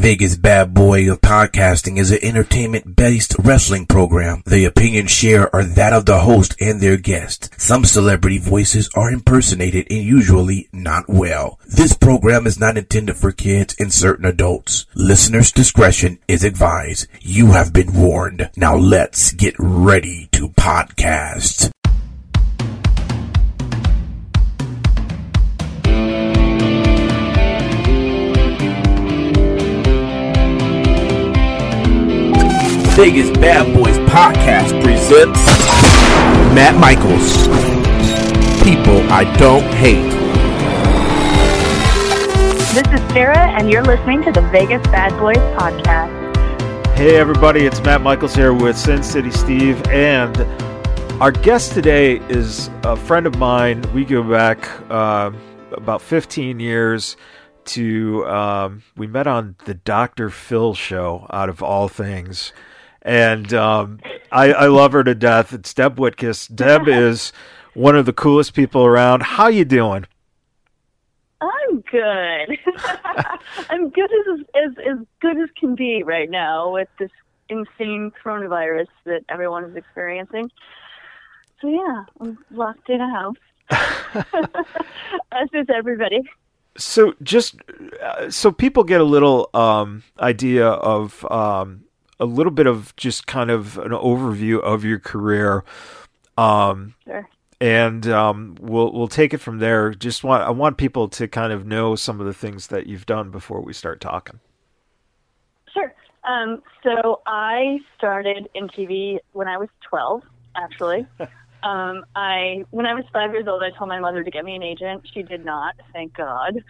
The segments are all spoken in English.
Biggest Bad Boy of Podcasting is an entertainment-based wrestling program. The opinions shared are that of the host and their guest. Some celebrity voices are impersonated and usually not well. This program is not intended for kids and certain adults. Listeners' discretion is advised. You have been warned. Now let's get ready to podcast. Biggest Bad Boys Podcast presents Matt Michaels. People I Don't Hate. This is Sarah, and you're listening to the Vegas Bad Boys Podcast. Hey everybody, it's Matt Michaels here with Sin City Steve, and our guest today is a friend of mine. We go back about 15 years to, we met on the Dr. Phil show, out of all things. And I love her to death. It's Deb Whitkiss. Deb is one of the coolest people around. How you doing? I'm good. I'm good as good as can be right now with this insane coronavirus that everyone is experiencing. So yeah, I'm locked in a house. As is everybody. So just so people get a little idea of a little bit of just kind of an overview of your career. Sure. And we'll take it from there. I want people to kind of know some of the things that you've done before we start talking. Sure. So I started in TV when I was 12, actually. When I was 5 years old, I told my mother to get me an agent. She did not, thank God.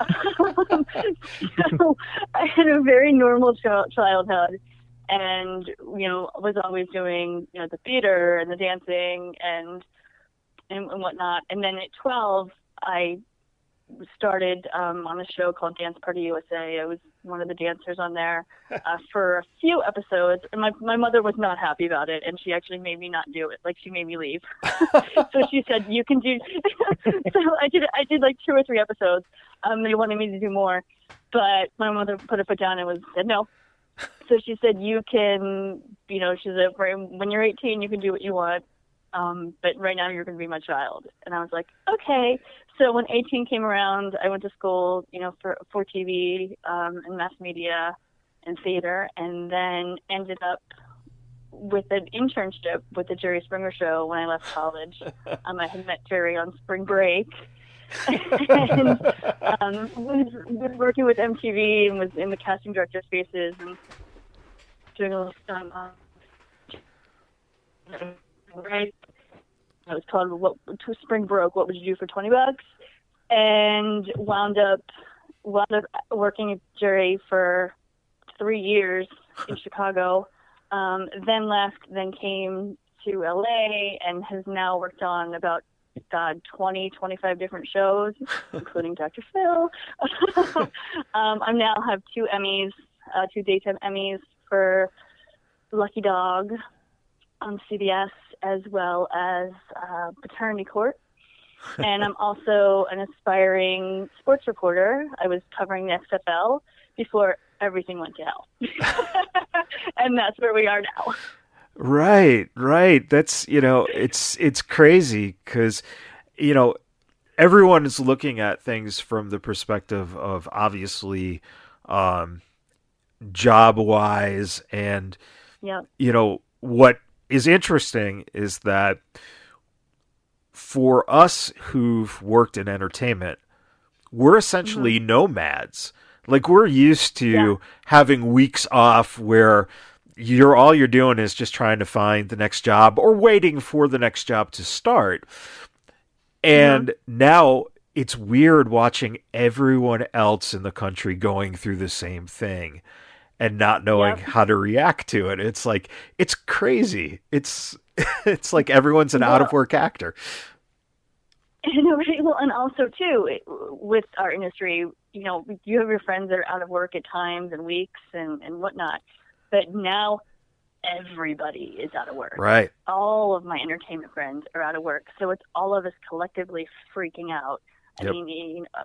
So I had a very normal childhood. And, was always doing, the theater and the dancing and whatnot. And then at 12, I started on a show called Dance Party USA. I was one of the dancers on there for a few episodes. And my mother was not happy about it, and she actually made me not do it. Like, she made me leave. So she said, you can do... So I did like 2 or 3 episodes. They wanted me to do more. But my mother put her foot down and said no. So she said, you can, she said, when you're 18, you can do what you want. But right now you're going to be my child. And I was like, okay. So when 18 came around, I went to school, for TV, and mass media and theater, and then ended up with an internship with the Jerry Springer Show when I left college. I had met Jerry on spring break. And was working with MTV and was in the casting director spaces and doing a little stuff. Right, it was called "To Spring Broke. What would you do for $20?" And wound up working at Jerry for 3 years in Chicago. Then left. Then came to LA and has now worked on about 25 different shows, including Dr. Phil. I now have 2 Emmys, 2 daytime Emmys for Lucky Dog on CBS, as well as Paternity Court. And I'm also an aspiring sports reporter. I was covering the XFL before everything went to hell. And that's where we are now. Right. That's, it's crazy because, everyone is looking at things from the perspective of obviously job-wise. And, yep. What is interesting is that for us who've worked in entertainment, we're essentially nomads. Like, we're used to having weeks off where all you're doing is just trying to find the next job or waiting for the next job to start. And now it's weird watching everyone else in the country going through the same thing and not knowing how to react to it. It's like, it's crazy. It's like everyone's an out of work actor. Well, and also too, with our industry, you have your friends that are out of work at times and weeks and whatnot. But now everybody is out of work. Right. All of my entertainment friends are out of work. So it's all of us collectively freaking out. I mean,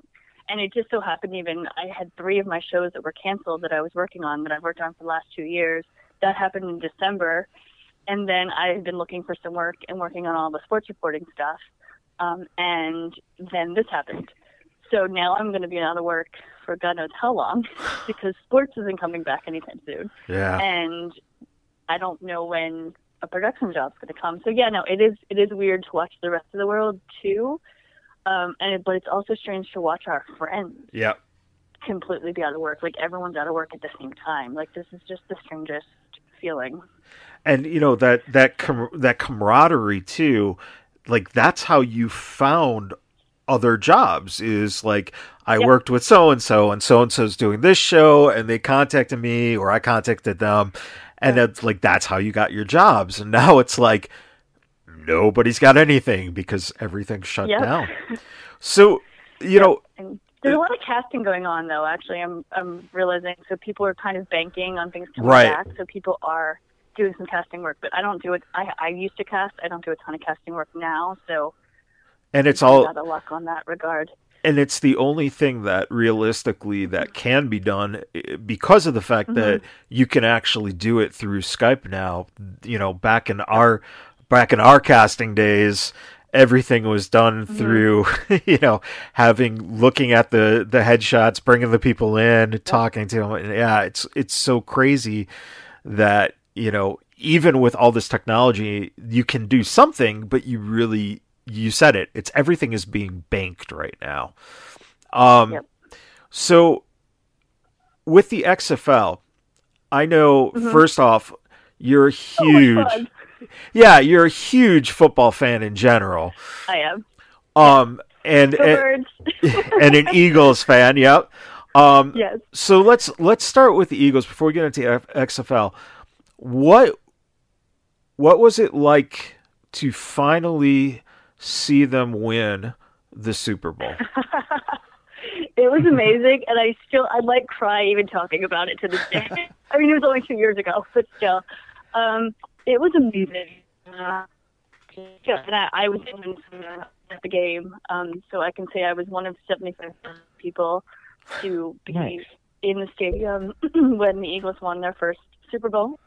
And it just so happened I had 3 of my shows that were canceled that I was working on, that I've worked on for the last 2 years. That happened in December. And then I had been looking for some work and working on all the sports reporting stuff. And then this happened. So now I'm going to be out of work for God knows how long because sports isn't coming back anytime soon. Yeah. And I don't know when a production job's going to come. So yeah, no, it is weird to watch the rest of the world too. But it's also strange to watch our friends completely be out of work. Like everyone's out of work at the same time. Like this is just the strangest feeling. And you know that camaraderie too. Like that's how you found other jobs. Is like I worked with so and so's doing this show, and they contacted me, or I contacted them, and it's like that's how you got your jobs. And now it's like nobody's got anything because everything's shut down. So, you know, and there's a lot of casting going on, though. Actually, I'm realizing. So people are kind of banking on things coming back. So people are doing some casting work, but I don't do it. I used to cast. I don't do a ton of casting work now. So, and it's all out of luck on that regard. And it's the only thing that realistically that can be done because of the fact that you can actually do it through Skype now. You know, back in our casting days, everything was done through, you know, looking at the headshots, bringing the people in, talking to them. And yeah, it's so crazy that, you know, even with all this technology, you can do something, but you said it. It's everything is being banked right now. So with the XFL, I know first off, you're huge. Yeah, you're a huge football fan in general. I am. And an Eagles fan. Yep. Yes. So let's start with the Eagles before we get into XFL. What was it like to finally see them win the Super Bowl? It was amazing, and I might cry even talking about it to this day. I mean, it was only 2 years ago, but still. It was amazing. And I was at the game, so I can say I was one of 75 people to be in the stadium when the Eagles won their first Super Bowl.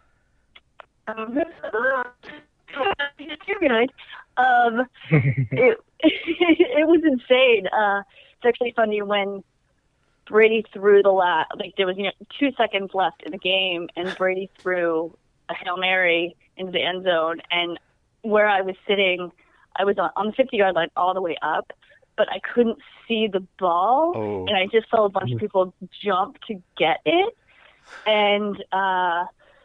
It was insane. It's actually funny when Brady threw there was 2 seconds left in the game, and Brady threw a Hail Mary into the end zone, and where I was sitting, I was on the 50-yard line all the way up, but I couldn't see the ball, and I just saw a bunch of people jump to get it, and I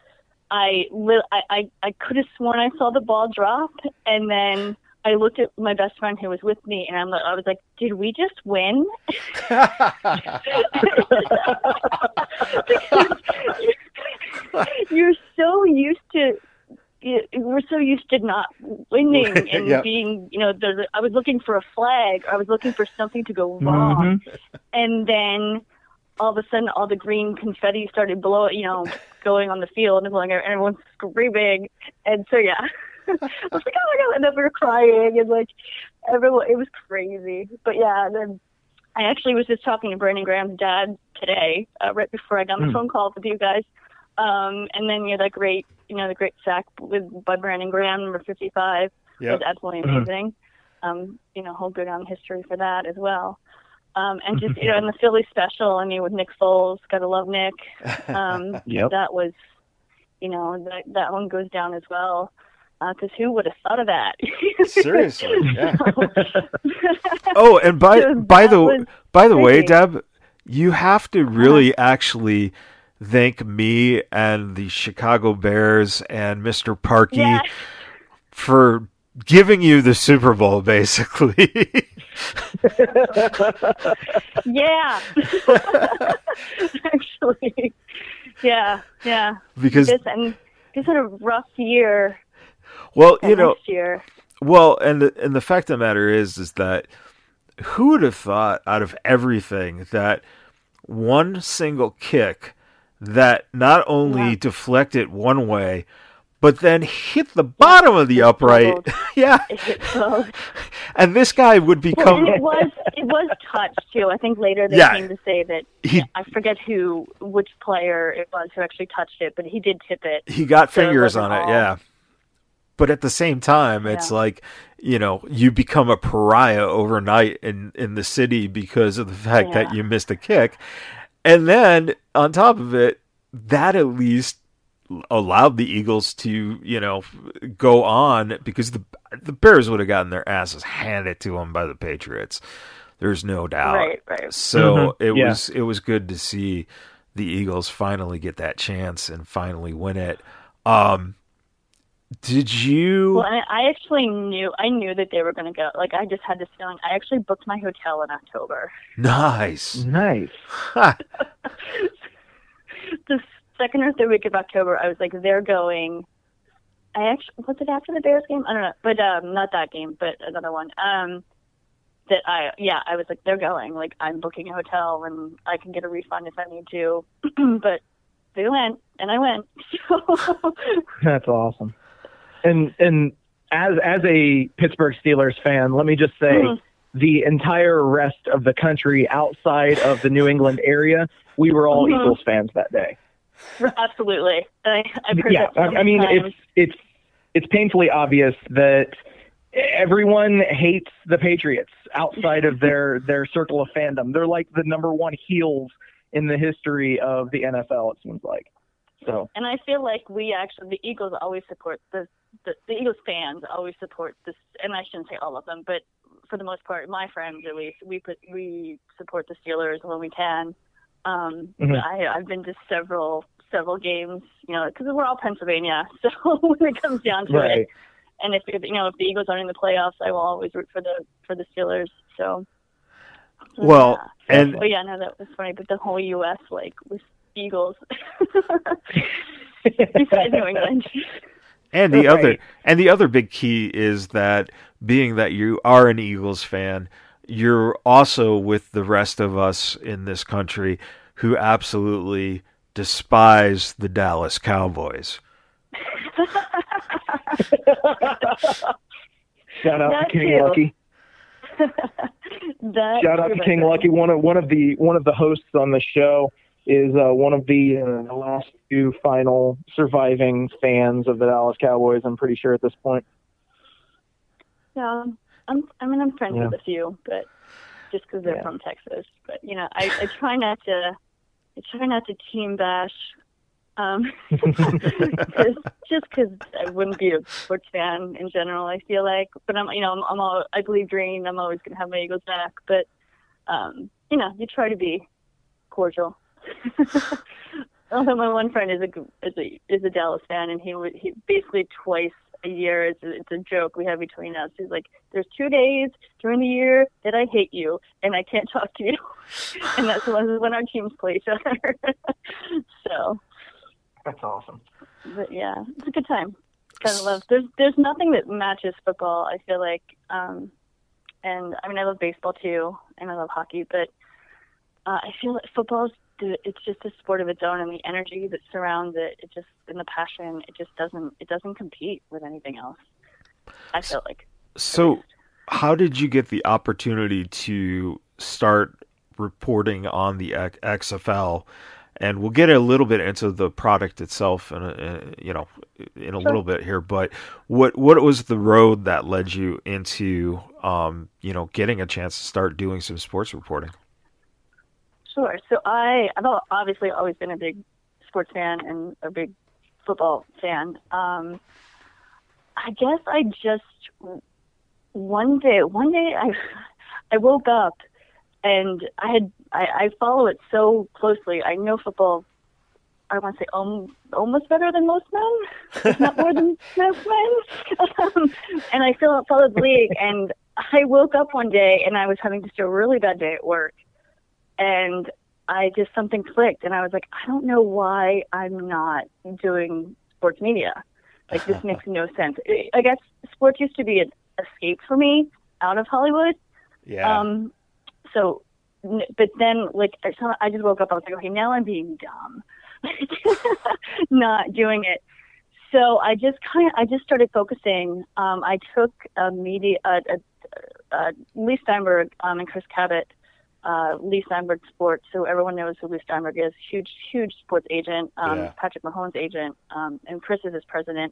could have sworn I saw the ball drop, and then I looked at my best friend who was with me, and I was like, "Did we just win?" We're so used to not winning and being, I was looking for a flag. I was looking for something to go wrong. And then all of a sudden, all the green confetti started going on the field and everyone's screaming. And so, yeah, I was like, oh my God. And then we were crying and everyone, it was crazy. But yeah, then I actually was just talking to Brandon Graham's dad today, right before I got my phone call with you guys. And then the great sack by Brandon Graham, number 55, was absolutely amazing. Whole good on history for that as well. And just, in the Philly special, with Nick Foles, gotta love Nick. That was, that one goes down as well. Because who would have thought of that? Seriously, yeah. Oh, and by the way, Deb, you have to really actually thank me and the Chicago Bears and Mr. Parkey for giving you the Super Bowl, basically. Yeah. Actually, yeah. Because this had a rough year. Well, next year. Well, and the fact of the matter is that who would have thought out of everything that one single kick that not only deflected one way, but then hit the bottom of the upright. Yeah. It hit both. And this guy would become... Well, it was touched, too. I think later they came to say that, I forget which player it was who actually touched it, but he did tip it. He got fingers on it, yeah. But at the same time, it's like, you know, you become a pariah overnight in the city because of the fact that you missed a kick. And then, on top of it, that at least allowed the Eagles to, you know, go on, because the Bears would have gotten their asses handed to them by the Patriots. There's no doubt. Right. So it was good to see the Eagles finally get that chance and finally win it. Did you? Well, I actually knew that they were going to go. Like, I just had this feeling. I actually booked my hotel in October. Nice. The second or third week of October, I was like, they're going. Was it after the Bears game? I don't know, but not that game, but another one. I was like, they're going. Like, I'm booking a hotel, and I can get a refund if I need to. But they went, and I went. That's awesome. And as a Pittsburgh Steelers fan, let me just say, the entire rest of the country outside of the New England area, we were all Eagles fans that day. Absolutely. I've heard that I mean, it's painfully obvious that everyone hates the Patriots outside of their circle of fandom. They're like the number one heels in the history of the NFL, it seems like. So. And I feel like the Eagles always support the Eagles fans always support this, and I shouldn't say all of them, but for the most part, my friends at least, we support the Steelers when we can. I've been to several games, you know, because we're all Pennsylvania, so when it comes down to it, and if the Eagles aren't in the playoffs, I will always root for the Steelers. So. Well, that was funny, but the whole U.S. was Eagles besides New England. And the other big key is that, being that you are an Eagles fan, you're also with the rest of us in this country who absolutely despise the Dallas Cowboys. Shout out to King Lucky. Shout out to King Lucky. One of the hosts on the show is one of the last few final surviving fans of the Dallas Cowboys, I'm pretty sure at this point. Yeah, I'm friends with a few, but just because they're from Texas. But I try not to team bash, just because I wouldn't be a sports fan in general. I feel like, but I believe green. I'm always gonna have my Eagles back, but you try to be cordial. Although my one friend is a Dallas fan, and he basically twice a year, it's a joke we have between us. He's like, there's 2 days during the year that I hate you and I can't talk to you, and that's when our teams play each other. So that's awesome. But yeah, it's a good time. Kind of love. There's nothing that matches football, I feel like. And I mean, I love baseball too, and I love hockey, but I feel like football is, it's just a sport of its own, and the energy that surrounds it, and the passion, it doesn't compete with anything else, I feel like. So how did you get the opportunity to start reporting on the XFL? And we'll get a little bit into the product itself in a little bit here, but what was the road that led you into getting a chance to start doing some sports reporting? Sure. So I've obviously always been a big sports fan and a big football fan. I guess I just one day I woke up and I follow it so closely. I know football, I want to say almost better than most men, if not more than most men. And I followed the league, and I woke up one day and I was having just a really bad day at work. And something clicked, and I was like, I don't know why I'm not doing sports media. Like, this makes no sense. I guess sports used to be an escape for me out of Hollywood. Yeah. But then, I just woke up, I was like, okay, now I'm being dumb. Not doing it. So I just started focusing. I took Lee Steinberg and Chris Cabot, Lee Steinberg Sports. So everyone knows who Lee Steinberg is. Huge sports agent. Patrick Mahomes' agent, and Chris is his president.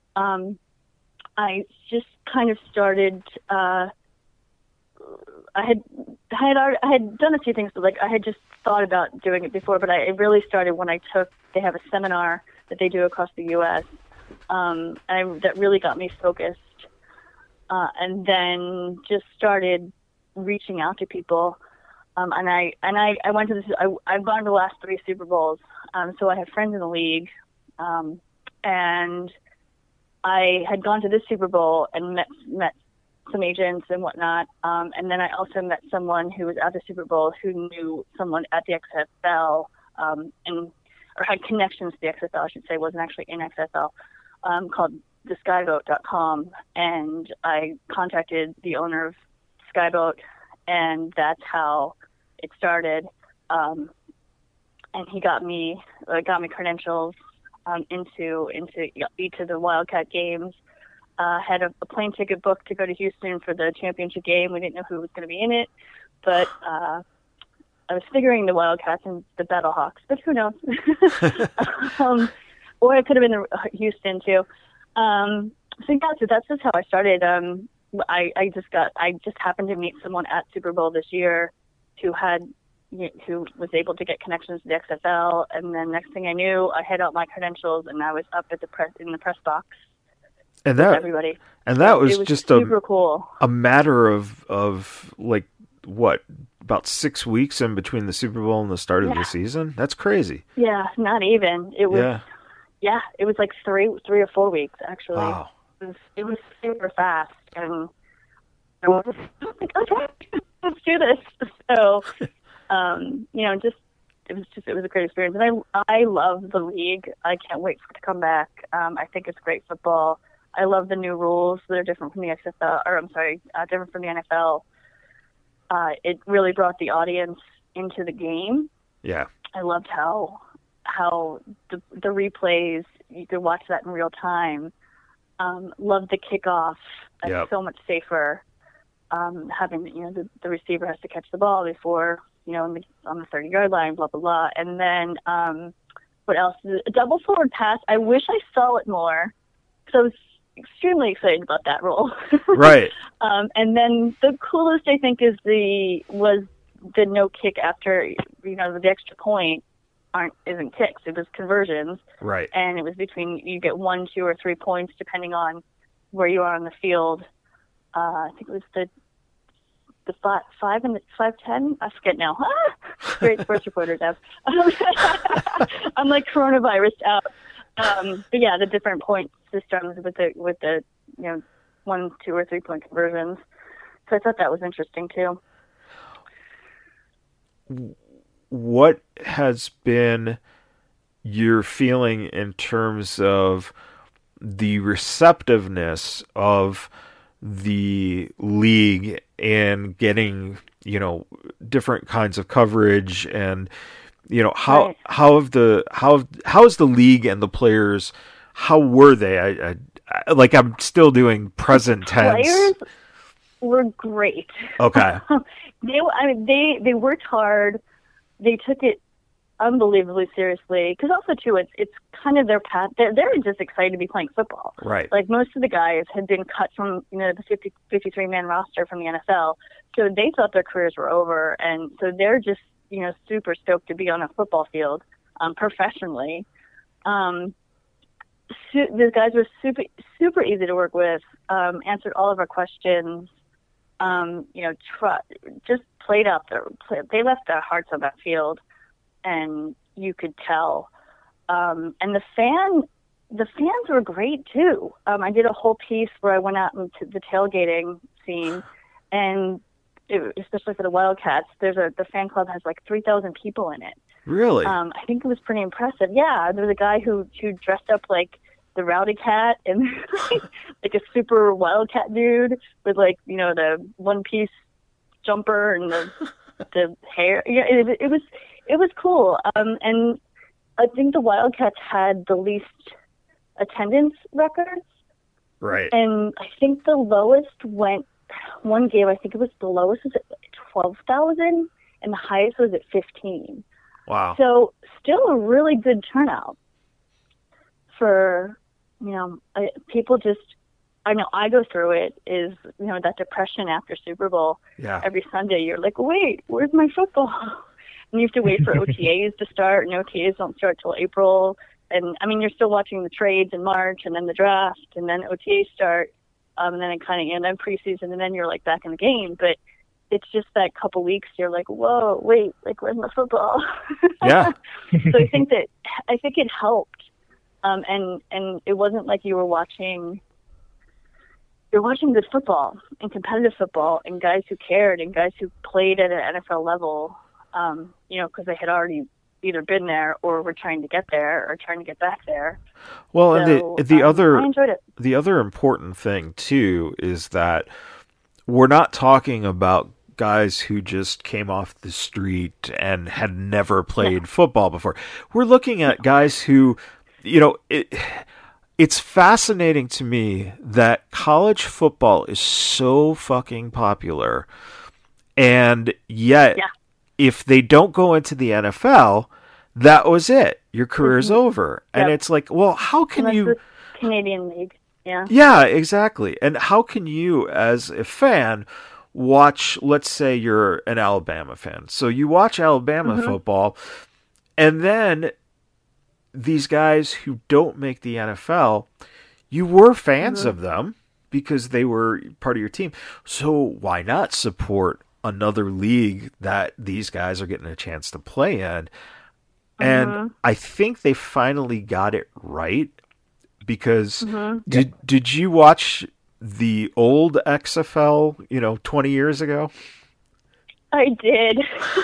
I just kind of started. I had done a few things, but like I had just thought about doing it before. But it really started when they have a seminar that they do across the U.S. That really got me focused, and then just started reaching out to people. And I went to this. I've gone to the last 3 Super Bowls, so I have friends in the league, and I had gone to this Super Bowl and met some agents and whatnot, and then I also met someone who was at the Super Bowl who knew someone at the XFL, or had connections to the XFL, I should say, wasn't actually in XFL, called theskyboat.com, and I contacted the owner of Skyboat, and that's how it started. And he got me credentials into each of the Wildcat games. Had a plane ticket booked to go to Houston for the championship game. We didn't know who was going to be in it, but I was figuring the Wildcats and the Battlehawks, but who knows? Or it could have been Houston too. So that's just how I started. I just happened to meet someone at Super Bowl this year who was able to get connections to the XFL, and then next thing I knew, I had out my credentials and I was up at in the press box. And with everybody. And that was just super cool. A matter of like what, about 6 weeks in between the Super Bowl and the start of the season? That's crazy. Yeah, not even. It was it was like 3 or 4 weeks actually. Wow. It was super fast, and I was like, okay, let's do this. So, it was a great experience, and I love the league. I can't wait for it to come back. I think it's great football. I love the new rules that are different from the XFL, different from the NFL. It really brought the audience into the game. Yeah, I loved how the replays, you could watch that in real time. Loved the kickoff. It's so much safer. Having the receiver has to catch the ball before on the 30-yard line, blah blah blah. And then what else? A double forward pass. I wish I saw it more, because I was extremely excited about that rule. Right. And then the coolest, I think, was the no kick after the extra point isn't kicks. It was conversions. Right. And it was you get 1, 2, or 3 points depending on where you are on the field. I think it was the 5 and the 5-10. I forget now. Great sports reporter, Deb. I'm like coronavirus out. But yeah, the different point systems with the 1, 2, or 3 point conversions. So I thought that was interesting too. What has been your feeling in terms of the receptiveness of the league and getting, different kinds of coverage, and how is the league and the players, how were they? I'm still doing present tense. Players were great. Okay. They worked hard. They took it unbelievably seriously, because also too, it's kind of their path. They're just excited to be playing football. Right. Like most of the guys had been cut from the 53-man roster from the NFL, so they thought their careers were over, and so they're just super stoked to be on a football field professionally. The guys were super easy to work with. Answered all of our questions. Just played out they left their hearts on that field, and you could tell. And the fans were great too. I did a whole piece where I went out into the tailgating scene, and especially for the Wildcats, the fan club has like 3,000 people in it. Really? I think it was pretty impressive. Yeah, there was a guy who dressed up like the Rowdy Cat, and like a super Wildcat dude with the one-piece jumper and the hair. Yeah, it was cool. And I think the Wildcats had the least attendance records. Right. And I think the lowest went one game. I think it was the lowest was at 12,000, and the highest was at 15. Wow. So still a really good turnout for, people just, I know I go through it, is, that depression after Super Bowl. Yeah. Every Sunday you're like, wait, where's my football? And you have to wait for OTAs to start, and OTAs don't start till April. And, you're still watching the trades in March, and then the draft, and then OTAs start, and then and then preseason, and then you're, like, back in the game. But it's just that couple weeks you're like, whoa, wait, like, where's my football? Yeah. So I think it helped. And it wasn't like you're watching good football and competitive football and guys who cared and guys who played at an NFL level, because they had already either been there or were trying to get there or trying to get back there. Well, so, and I enjoyed it. The other important thing too is that we're not talking about guys who just came off the street and had never played football before. We're looking at guys who, it's fascinating to me that college football is so fucking popular, and yet if they don't go into the NFL, that was it. Your career's over. And it's like, well, how can Unless you... the Canadian League, yeah. Yeah, exactly. And how can you, as a fan, watch, let's say you're an Alabama fan. So you watch Alabama football, and then these guys who don't make the NFL, you were fans of them because they were part of your team. So why not support another league that these guys are getting a chance to play in? And I think they finally got it right, because did you watch the old XFL, 20 years ago? I did.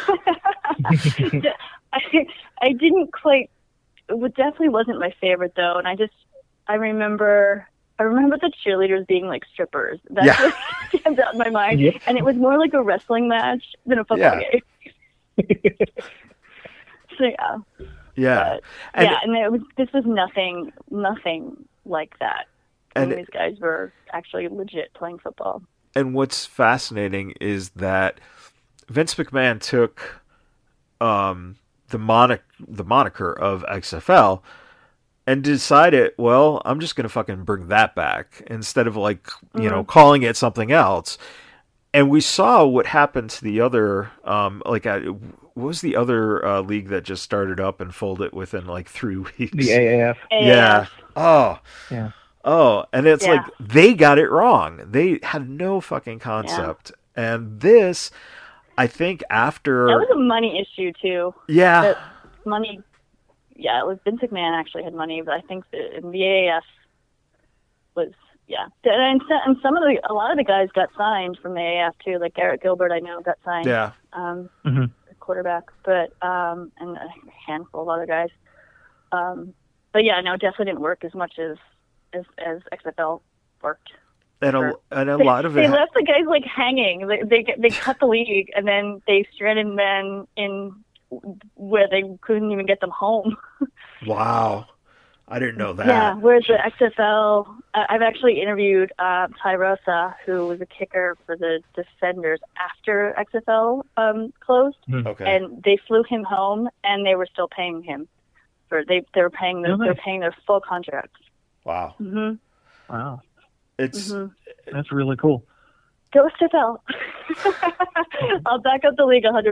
I didn't quite. It definitely wasn't my favorite though, and I remember the cheerleaders being like strippers. That's what stands out in my mind. Yep. And it was more like a wrestling match than a football game. So yeah, and this was nothing like that. And these guys were actually legit playing football. And what's fascinating is that Vince McMahon took the moniker of XFL and decided, well, I'm just going to fucking bring that back instead of calling it something else. And we saw what happened to the other, what was the other league that just started up and folded within 3 weeks? The AAF. Yeah. Oh. Yeah. Oh, and it's like they got it wrong. They had no fucking concept. Yeah. And this, I think after... That was a money issue, too. Yeah. Money... Yeah, it was Vince McMahon actually had money, but I think the AAF was... Yeah. And a lot of the guys got signed from the AAF, too. Like Garrett Gilbert, I know, got signed. Yeah. Quarterback. But, and a handful of other guys. But yeah, no, it definitely didn't work as much as XFL worked. And a lot of it... They left the guys, hanging. They cut the league, and then they stranded men in where they couldn't even get them home. Wow. I didn't know that. Yeah, whereas the XFL... I've actually interviewed Ty Rosa, who was a kicker for the Defenders after XFL closed. Okay. And they flew him home, and they were still paying him. They were paying their full contracts. Wow. Mm-hmm. Wow. It's that's really cool. Go XFL. I'll back up the league 100%.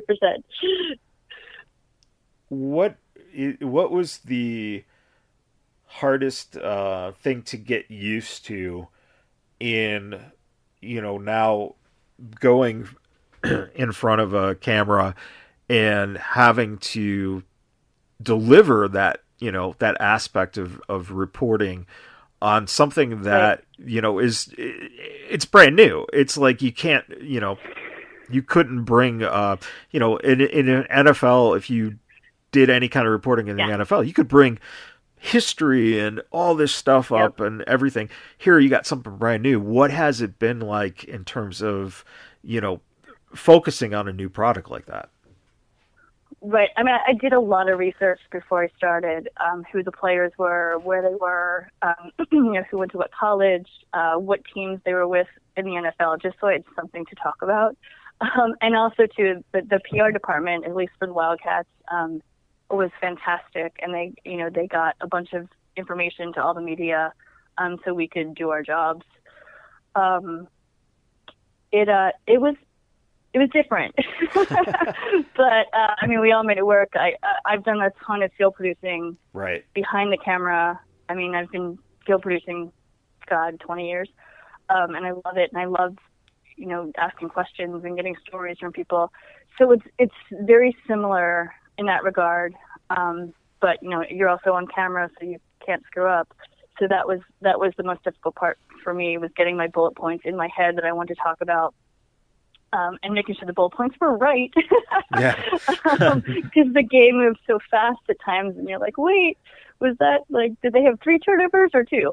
What was the hardest thing to get used to in, now going in front of a camera and having to deliver that, that aspect of reporting on something that, it's brand new. It's like you can't, you couldn't bring, in an NFL, if you did any kind of reporting in the NFL, you could bring history and all this stuff up and everything. Here you got something brand new. What has it been like in terms of, focusing on a new product like that? Right. I mean, I did a lot of research before I started, who the players were, where they were, who went to what college, what teams they were with in the NFL, just so I had something to talk about. And also, too, the PR department, at least for the Wildcats, was fantastic. And they got a bunch of information to all the media so we could do our jobs. It was different, but I mean, we all made it work. I've done a ton of field producing behind the camera. I mean, I've been field producing, 20 years, and I love it. And I love, asking questions and getting stories from people. So it's very similar in that regard. But you're also on camera, so you can't screw up. So that was the most difficult part for me, was getting my bullet points in my head that I wanted to talk about. And making sure the bullet points were right. Yeah. Because the game moves so fast at times, and you're like, wait, was that, did they have 3 turnovers or 2?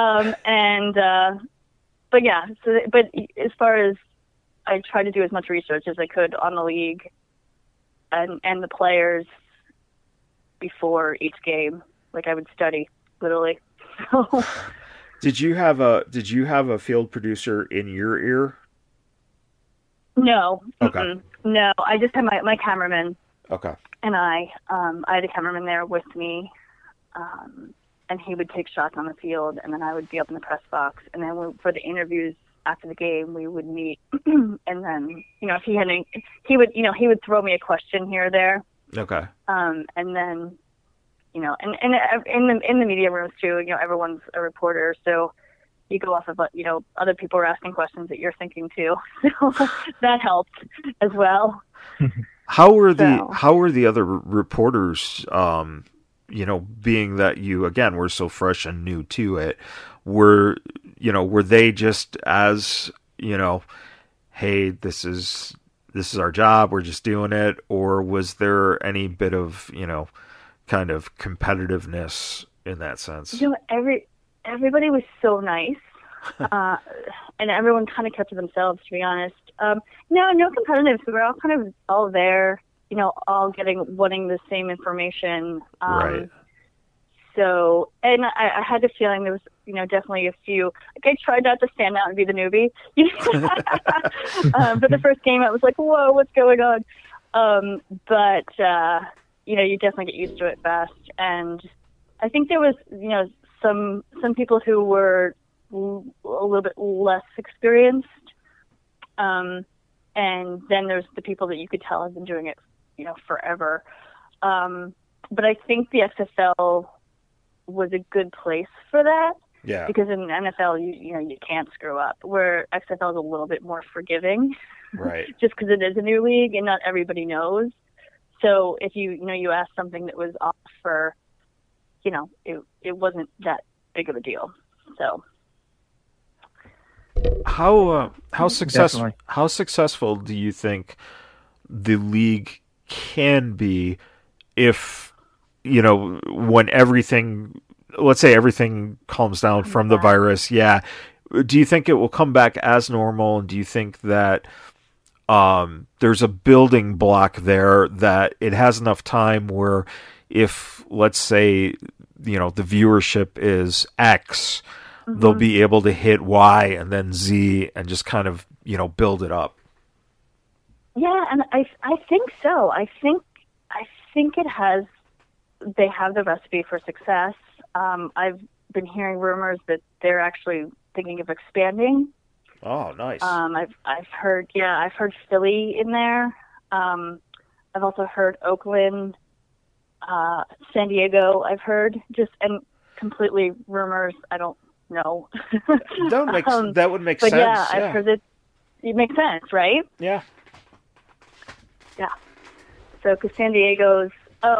But yeah, but as far as, I tried to do as much research as I could on the league and the players before each game. I would study, literally. So. Did you have a field producer in your ear? No. Okay. No, I just had my cameraman. Okay. And I had a cameraman there with me, and he would take shots on the field, and then I would be up in the press box, and then for the interviews after the game, we would meet, and then if he had he would throw me a question here or there. Okay. And then and in the media rooms too, everyone's a reporter, so you go off of what, other people are asking questions that you're thinking too. So that helped as well. How were the other reporters, being that you, again, were so fresh and new to it, were they just as, hey, this is our job, we're just doing it, or was there any bit of, kind of competitiveness in that sense? Everybody was so nice, and everyone kind of kept to themselves, to be honest. No competitiveness. We were all kind of all there, all wanting the same information. Right. So, and I had the feeling there was, definitely a few. I tried not to stand out and be the newbie. But the first game, I was like, "Whoa, what's going on?" But you definitely get used to it fast, and I think there was, some people who were a little bit less experienced, and then there's the people that you could tell have been doing it, forever. But I think the XFL was a good place for that. Yeah. Because in the NFL, you can't screw up. Where XFL is a little bit more forgiving. Right. Just because it is a new league and not everybody knows. So if you asked something that was off for, it wasn't that big of a deal. So. How successful do you think the league can be if, when everything, let's say everything calms down from the virus? Yeah. Do you think it will come back as normal? And do you think that there's a building block there that it has enough time where if, let's say, the viewership is X, they'll be able to hit Y and then Z and just kind of, build it up? Yeah, and I think so. I think they have the recipe for success. I've been hearing rumors that they're actually thinking of expanding. Oh, nice. I've heard Philly in there. I've also heard Oakland, San Diego. I've heard and completely rumors. I don't know. That would make sense. But yeah, I've heard it makes sense, right? Yeah. Yeah. So, because San Diego's,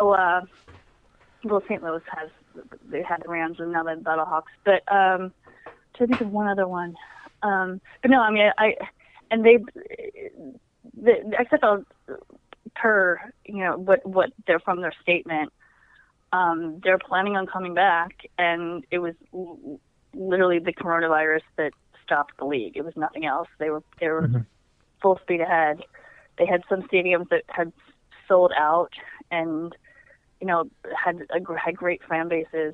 St. Louis they had the Rams and now the Battlehawks. But to think of one other one. But no, I mean, the XFL, per, what they're from their statement, they're planning on coming back, and it was literally the coronavirus that stopped the league. It was nothing else. They were full speed ahead. They had some stadiums that had sold out, and had great fan bases.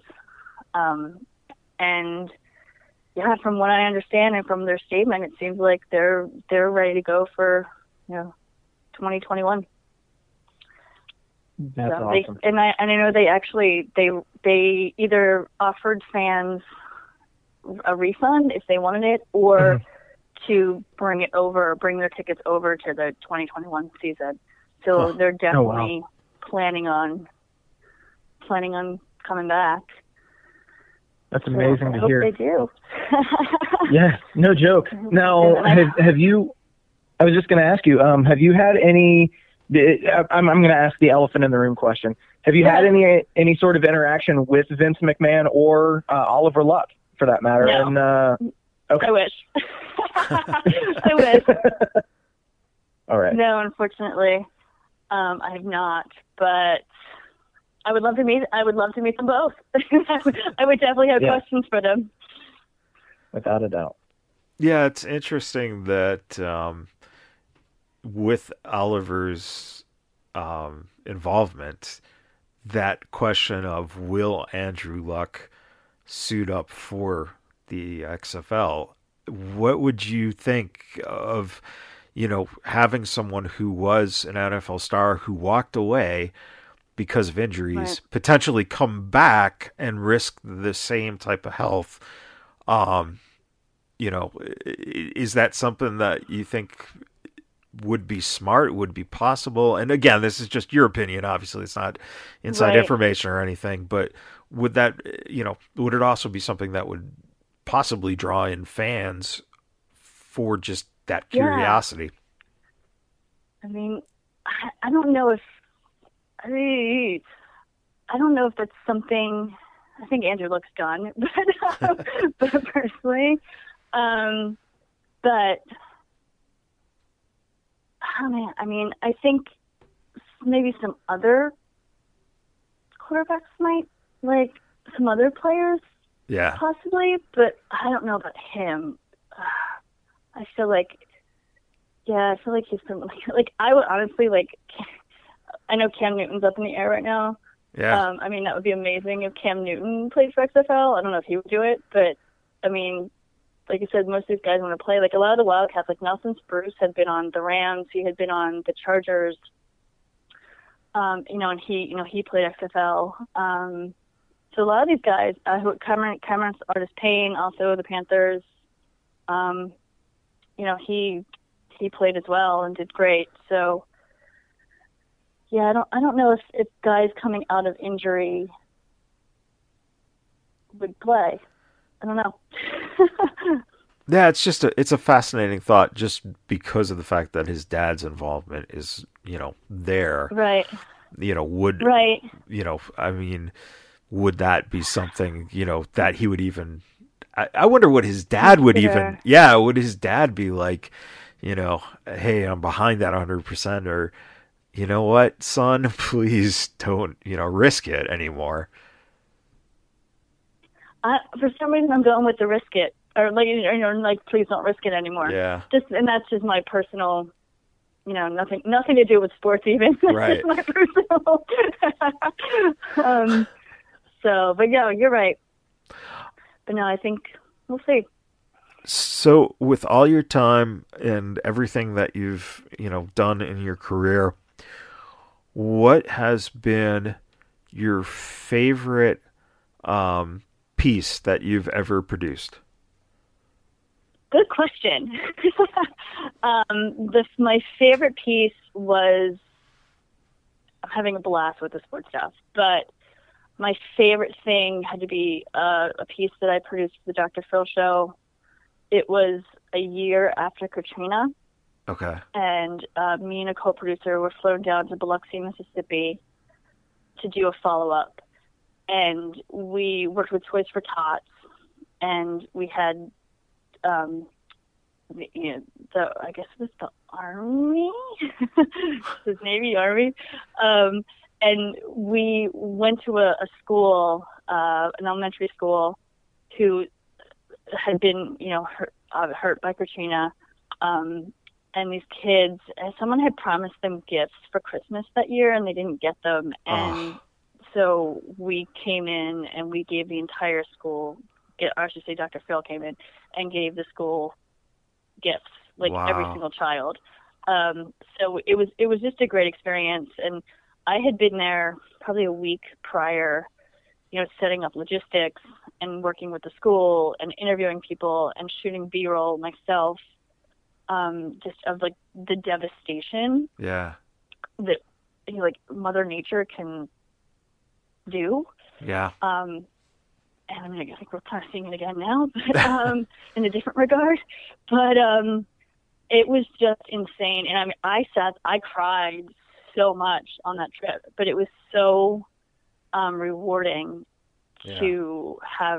And yeah, from what I understand and from their statement, it seems like they're ready to go for 2021. That's so awesome. I know they either offered fans a refund if they wanted it, or to bring their tickets over to the 2021 season. So they're definitely planning on coming back. That's amazing to hear. I hope they do. Yeah, no joke. Now, have you? I was just going to ask you. Have you had any? I'm going to ask the elephant in the room question. Have you had any sort of interaction with Vince McMahon or Oliver Luck, for that matter? No. And okay. I wish. I wish. All right. No, unfortunately, I have not. But I would love to meet them both. I would definitely have questions for them. Without a doubt. Yeah, it's interesting that with Oliver's involvement, that question of will Andrew Luck suit up for the XFL? What would you think of, having someone who was an NFL star who walked away because of injuries, potentially come back and risk the same type of health? Is that something that you think would be smart, would be possible? And again, this is just your opinion. Obviously, it's not inside information or anything, but would that, would it also be something that would possibly draw in fans for just that curiosity? I mean, I don't know if that's something. I think Andrew Luck's done, but personally, but oh man, I mean, I think maybe some other quarterbacks might, like some other players, possibly, but I don't know about him. I feel like he's been like I would honestly like. I know Cam Newton's up in the air right now. Yeah. I mean, that would be amazing if Cam Newton played for XFL. I don't know if he would do it, but I mean, like you said, most of these guys want to play. Like a lot of the Wildcats, like Nelson Spruce had been on the Rams. He had been on the Chargers. And he played XFL. So a lot of these guys, Cameron Artis Payne, also the Panthers. He played as well and did great. So. Yeah, I don't know if guys coming out of injury would play. I don't know. Yeah, it's a fascinating thought just because of the fact that his dad's involvement is, there. Right. I mean, would that be something, that he would even, I wonder what his dad would even, would his dad be like, hey, I'm behind that 100%, or, you know what, son, please don't, risk it anymore. For some reason, I'm going with the risk it, or please don't risk it anymore. Yeah. And that's just my personal, nothing to do with sports even. Right. Just my personal. But yeah, you're right. But no, I think we'll see. So, with all your time and everything that you've, done in your career, what has been your favorite piece that you've ever produced? Good question. My favorite piece was, I'm having a blast with the sports stuff, but my favorite thing had to be a piece that I produced for the Dr. Phil show. It was a year after Katrina. Okay. And me and a co-producer were flown down to Biloxi, Mississippi to do a follow-up. And we worked with Toys for Tots, and we had, I guess it was the Army, the Navy Army. And we went to a school, an elementary school, who had been, hurt by Katrina. and these kids, someone had promised them gifts for Christmas that year, and they didn't get them. And so we came in and we gave the entire school, or I should say Dr. Phil came in and gave the school gifts, like every single child. So it was just a great experience. And I had been there probably a week prior, setting up logistics and working with the school and interviewing people and shooting B-roll myself, just of like the devastation that like Mother Nature can do. Yeah. And I mean, I think we're kind of seeing it again now, but in a different regard. But it was just insane. And I mean, I cried so much on that trip, but it was so rewarding to have,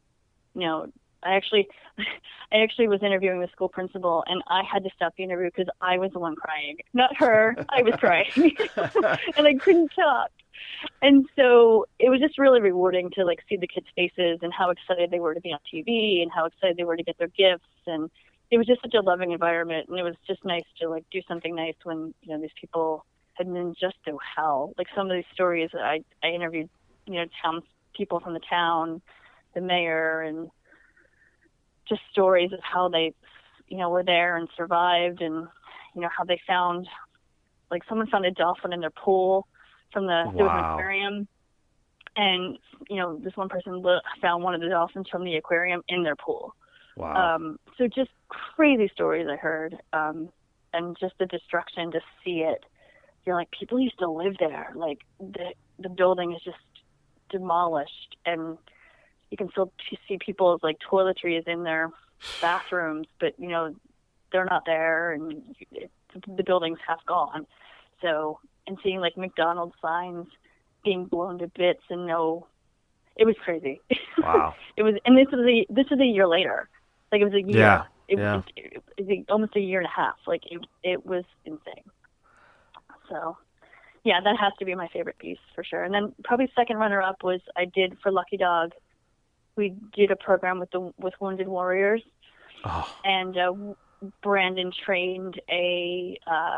I actually was interviewing the school principal, and I had to stop the interview because I was the one crying, not her. I was crying, and I couldn't talk. And so it was just really rewarding to like see the kids' faces and how excited they were to be on TV and how excited they were to get their gifts. And it was just such a loving environment, and it was just nice to like do something nice when these people had been just through hell. Like some of these stories that I interviewed, people from the town, the mayor, and just stories of how they, were there and survived, and how they found, like someone found a dolphin in their pool from there was an aquarium, and this one person found one of the dolphins from the aquarium in their pool. Wow. So just crazy stories I heard, and just the destruction to see it. You're like, people used to live there. Like the building is just demolished, and you can still see people's like toiletries in their bathrooms, but they're not there, and the building's half gone. So, and seeing like McDonald's signs being blown to bits, and it was crazy. Wow. It was, and this was a year later. Like it was a year. Yeah. It was almost a year and a half. Like it was insane. So, yeah, that has to be my favorite piece for sure. And then probably second runner-up was I did for Lucky Dog. We did a program with Wounded Warriors, and Brandon trained a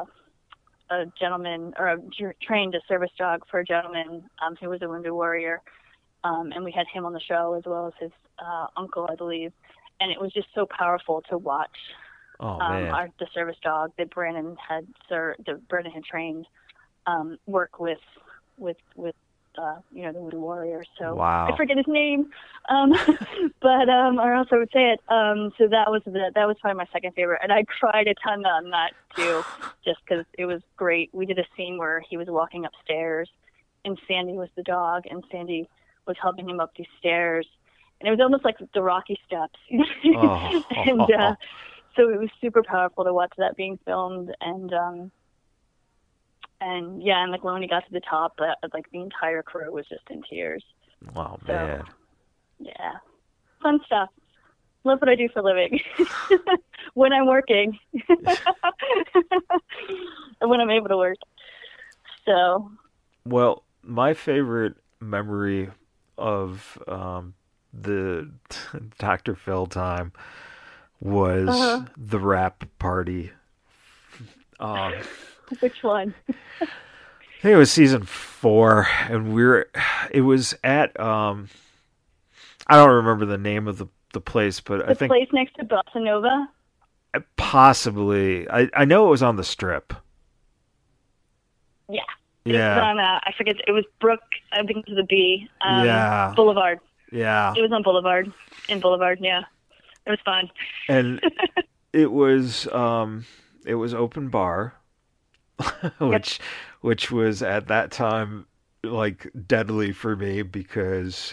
gentleman, or trained a service dog for a gentleman who was a Wounded Warrior, and we had him on the show as well as his uncle, I believe. And it was just so powerful to watch. The service dog that Brandon had trained work with the Wounded Warrior. So wow. I forget his name, but or else I would say it. So that was probably my second favorite, and I cried a ton on that too, just because it was great. We did a scene where he was walking upstairs, and Sandy was the dog, and Sandy was helping him up these stairs, and it was almost like the Rocky steps. And so it was super powerful to watch that being filmed, and like when he got to the top, like the entire crew was just in tears. Wow, man. So, yeah, fun stuff. Love what I do for a living when I'm working and when I'm able to work. So, well, my favorite memory of the Dr. Phil time was the rap party. Which one? I think it was season 4, and it was at I don't remember the name of the place, but I think the place next to Bossa Nova. Possibly, I know it was on the Strip. Yeah. Yeah. It was on, I forget. It was Brook. I think it was the B. Yeah. Boulevard. Yeah. It was on Boulevard. In Boulevard. Yeah. It was fun. And it was open bar, which was at that time like deadly for me because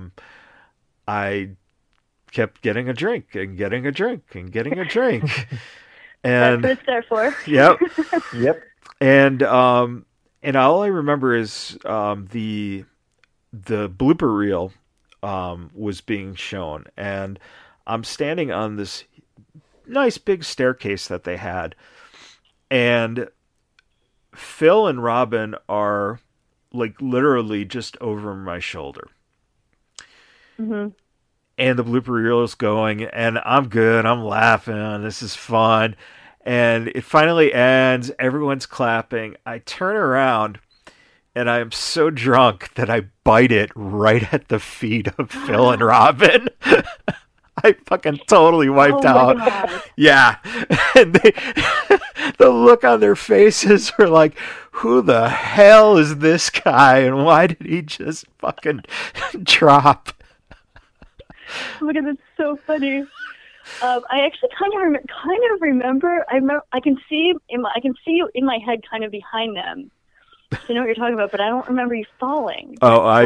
I kept getting a drink and getting a drink and getting a drink. And that's what it's there for. Yep. Yep. And all I remember is the blooper reel was being shown, and I'm standing on this nice big staircase that they had, and Phil and Robin are like literally just over my shoulder. Mm-hmm. And the blooper reel is going, and I'm good. I'm laughing. This is fun. And it finally ends. Everyone's clapping. I turn around, and I am so drunk that I bite it right at the feet of Phil and Robin. I fucking totally wiped out. God. Yeah. And the look on their faces were like, who the hell is this guy? And why did he just fucking drop? Oh my God, that's so funny. I actually kind of remember. I can see you in my head, kind of behind them. So I know what you're talking about, but I don't remember you falling. Oh, I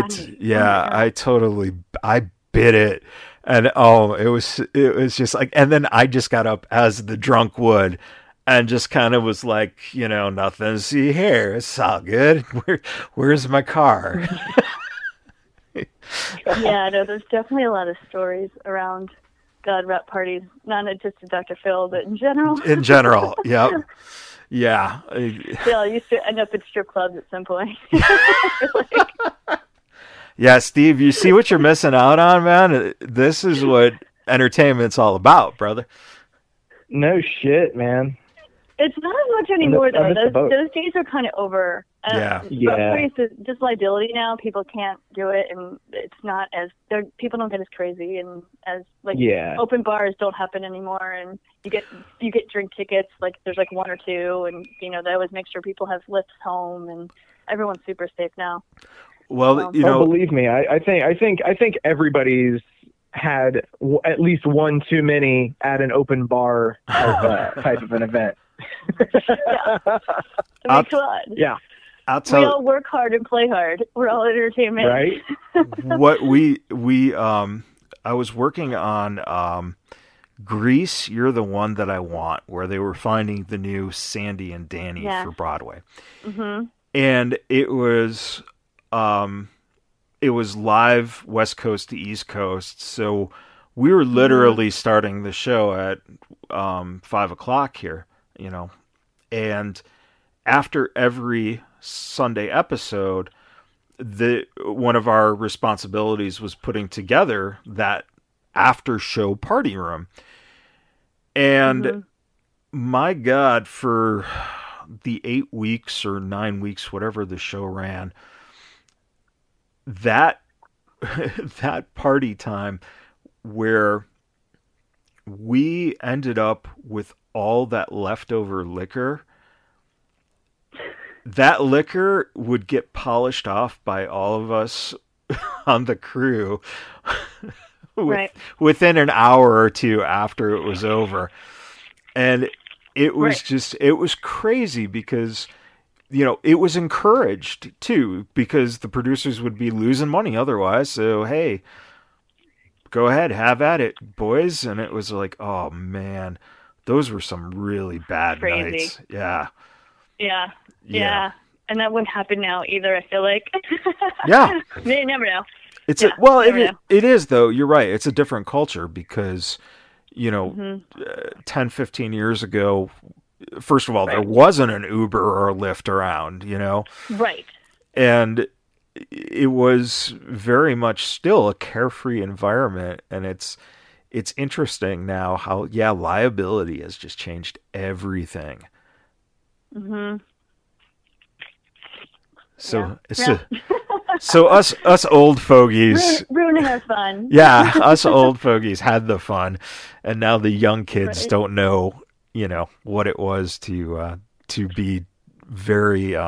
bit it, and it was just like, and then I just got up as the drunk would, and just kind of was like, nothing to see here. It's all good. Where's my car? Yeah, no, there's definitely a lot of stories around God rep parties, not just to Dr. Phil, but in general. In general, yep. Yeah. Phil, I used to end up at strip clubs at some point. Yeah, Steve, you see what you're missing out on, man? This is what entertainment's all about, brother. No shit, man. It's not as much anymore, though. Those days are kind of over. Yeah. It's just liability now. People can't do it, and it's not as people don't get as crazy, and as open bars don't happen anymore, and you get drink tickets. Like there's like one or two, and they always make sure people have lifts home, and everyone's super safe now. Well, believe me, I think everybody's had at least one too many at an open bar type of an event. Yeah. I'll tell we all work hard and play hard. We're all entertainment, right? What I was working on Grease, You're the One That I Want, where they were finding the new Sandy and Danny for Broadway. Mm-hmm. And it was live West Coast to East Coast, so we were literally starting the show at 5:00 here, and after every Sunday episode, one of our responsibilities was putting together that after show party room. And my God, for the 8 weeks or 9 weeks, whatever the show ran, that party time where we ended up with all that leftover liquor, that liquor would get polished off by all of us on the crew within an hour or two after it was over. And it was it was crazy because, it was encouraged too, because the producers would be losing money otherwise. So, hey, go ahead, have at it, boys. And it was like, oh man, those were some really bad nights. Yeah. Yeah. And that wouldn't happen now either, I feel like. Yeah. You never know. It is, though. You're right. It's a different culture because, 10, 15 years ago, first of all, there wasn't an Uber or a Lyft around, Right. And it was very much still a carefree environment. And it's interesting now how, liability has just changed everything. Mm-hmm. So us old fogies ruining our fun. Yeah, us old fogies had the fun, and now the young kids don't know, what it was to be very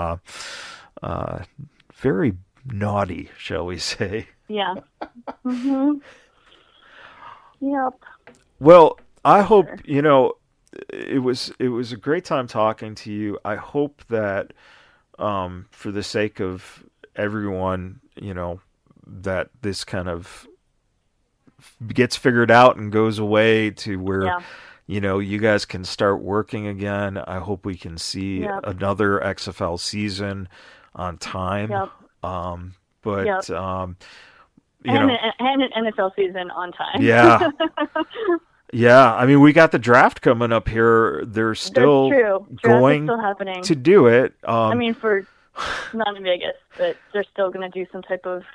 very naughty, shall we say? Yeah. Mhm. Yep. Well, I hope it was a great time talking to you. I hope that for the sake of everyone, that this kind of gets figured out and goes away to where, you guys can start working again. I hope we can see another XFL season on time. Yep. And an NFL season on time. Yeah. Yeah, I mean, we got the draft coming up here. They're still going still happening to do it. For not in Vegas, but they're still going to do some type of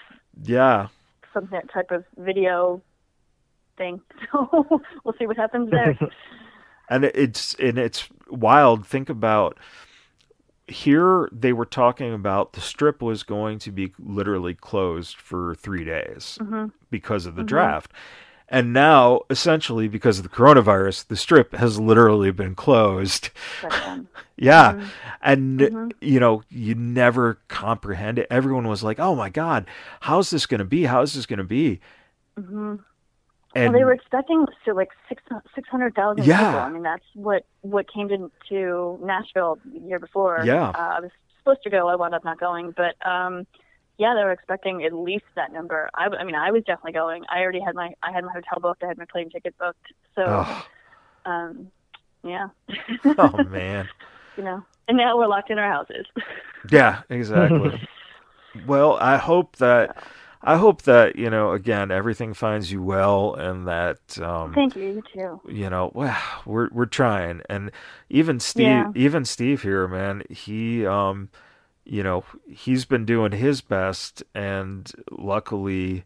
video thing. So we'll see what happens there. And it's wild. Think about, here they were talking about the Strip was going to be literally closed for 3 days because of the draft. And now, essentially, because of the coronavirus, the Strip has literally been closed. Yeah. And, you never comprehend it. Everyone was like, oh, my God, how's this going to be? How is this going to be? And they were expecting like 600,000 yeah. people. I mean, that's what came to Nashville the year before. Yeah. I was supposed to go. I wound up not going. But, yeah, they were expecting at least that number. I was definitely going. I already had my hotel booked. I had my plane ticket booked. So, yeah. Oh, man. And now we're locked in our houses. Yeah, exactly. Well, I hope that, again, everything finds you well, and that, thank you, you too. Well, we're trying. And even Steve here, man, he, he's been doing his best, and luckily,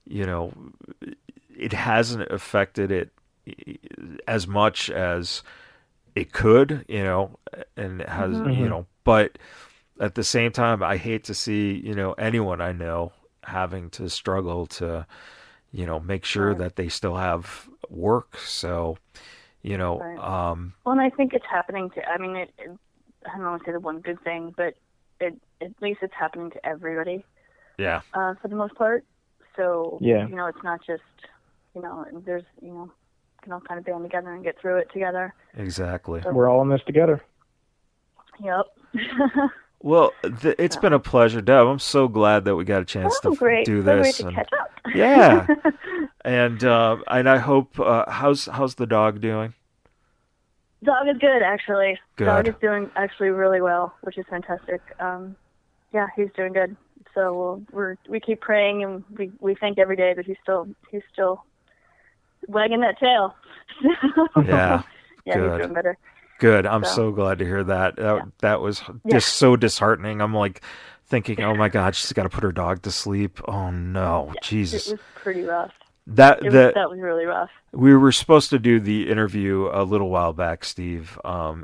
it hasn't affected it as much as it could, and it has, but at the same time, I hate to see, anyone I know having to struggle to, make sure that they still have work. So, Well, and I think it's happening to, I don't want to say the one good thing, but at least it's happening to everybody. Yeah. For the most part. So, it's not just, there's, can all kind of band together and get through it together. Exactly. So, we're all in this together. Yep. Well, it's been a pleasure, Deb. I'm so glad that we got a chance to do this. So great to catch up. Yeah. And I hope, how's the dog doing? Dog is good, actually. Good. Dog is doing actually really well, which is fantastic. Yeah, he's doing good. So we keep praying, and we think every day that he's still wagging that tail. Yeah. Yeah, good. He's doing better. Good. I'm so glad to hear that. That was just so disheartening. I'm like thinking, oh my God, she's got to put her dog to sleep. Oh no, Jesus. It was pretty rough. That was really rough. We were supposed to do the interview a little while back, Steve.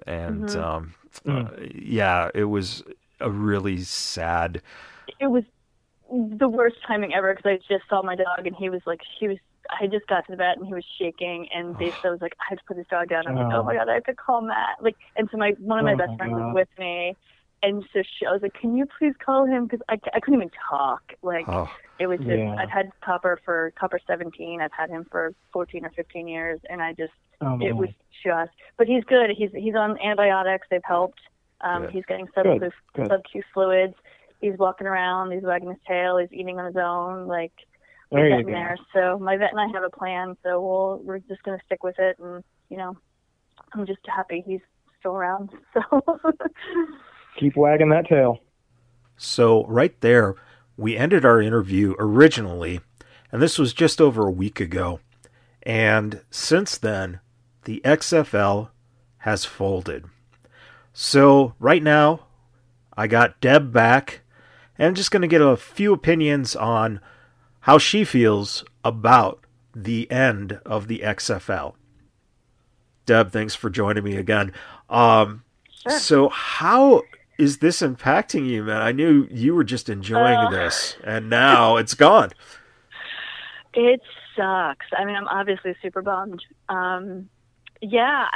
Yeah, it was a really sad. It was the worst timing ever, because I just saw my dog, and I just got to the vet, and he was shaking, and basically I was like, I have to put this dog down. I'm like, oh my God, I have to call Matt. And so one of my best friends was with me, and so I was like, can you please call him? Because I couldn't even talk. It was just, I've had Copper 17. I've had him for 14 or 15 years, and it was just, but he's good. He's on antibiotics. They've helped. He's getting sub-Q fluids. He's walking around. He's wagging his tail. He's eating on his own. There you go. There. So my vet and I have a plan. So we're just going to stick with it, and I'm just happy he's still around. So keep wagging that tail. So right there, we ended our interview originally, and this was just over a week ago. And since then, the XFL has folded. So right now, I got Deb back, and I'm just going to get a few opinions on how she feels about the end of the XFL. Deb, thanks for joining me again. Sure. So how is this impacting you, man? I knew you were just enjoying this, and now it's gone. It sucks. I'm obviously super bummed. Yeah,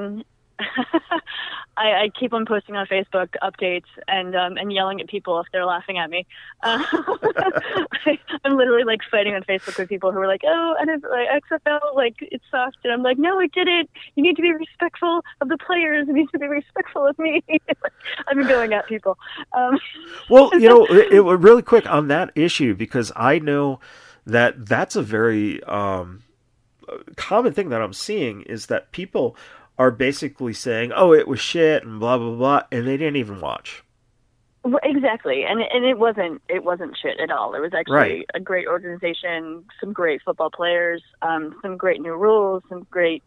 I keep on posting on Facebook updates and yelling at people if they're laughing at me. I'm literally fighting on Facebook with people who are like, "Oh, and XFL, it sucked," and I'm like, "No, it didn't. You need to be respectful of the players. You need to be respectful of me." I've been going at people. Well, really quick on that issue, because I know that's a very common thing that I'm seeing, is that people are basically saying, "Oh, it was shit," and blah blah blah, and they didn't even watch. Well, exactly, and it wasn't shit at all. It was actually a great organization, some great football players, some great new rules, some great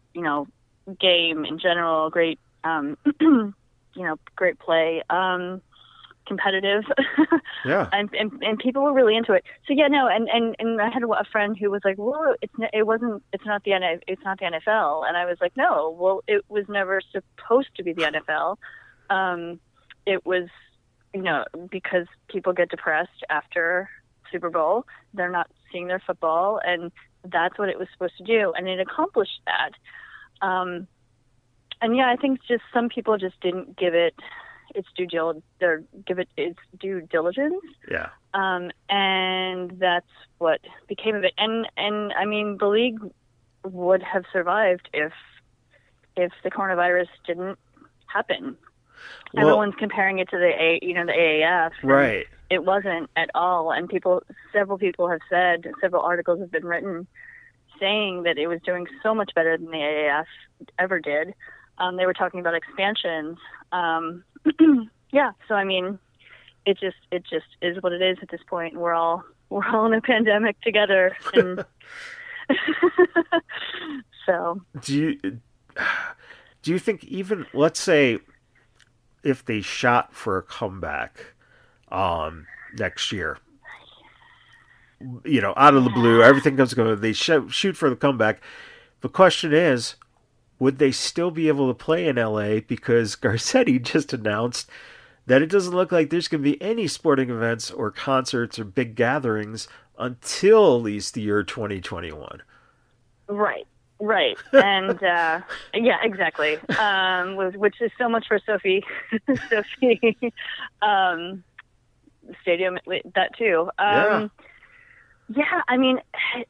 game in general, great great play. competitive. Yeah. and people were really into it. So yeah, no, and I had a friend who was like, well, it's not the NFL, and I was like, no, well, it was never supposed to be the NFL. It was, because people get depressed after Super Bowl, they're not seeing their football, and that's what it was supposed to do, and it accomplished that. And yeah, I think just some people just didn't give it its due diligence. Yeah. And that's what became of it. And I mean, the league would have survived if the coronavirus didn't happen. Well, everyone's comparing it to the AAF. Right. It wasn't at all. And several people have said, several articles have been written saying that it was doing so much better than the AAF ever did. They were talking about expansions. Yeah. So, I mean, it just is what it is at this point. We're all in a pandemic together. And so do you think, even, let's say, if they shot for a comeback next year, out of the blue, everything goes good, they shoot for the comeback. The question is, would they still be able to play in LA? Because Garcetti just announced that it doesn't look like there's going to be any sporting events or concerts or big gatherings until at least the year 2021. Right. And yeah, exactly. Which is so much for Sophie Stadium, that too. Yeah, I mean,